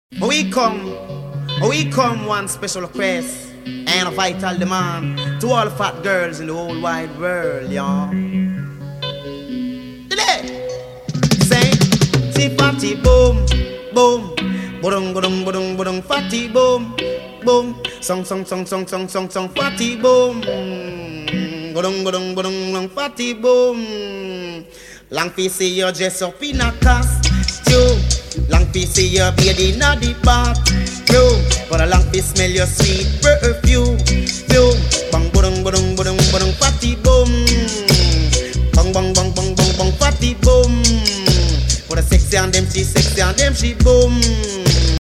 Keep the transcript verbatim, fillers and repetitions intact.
We come, we come one special request and a vital demand to all fat girls in the whole wide world, y'all. Today, say, see fatty boom, boom, budung budung budung budung fatty boom, boom, song song song song song song song fatty boom, budung budung budung budung fatty boom. Long fi see you dress up in a costume. Long fi see your baby in the bathroom. But a long fi smell your sweet perfume. Fume. Bang budung budung budung budung fatty boom. Bang bang bang bang bang bang fatty boom. For the sexy and them she sexy and them she boom.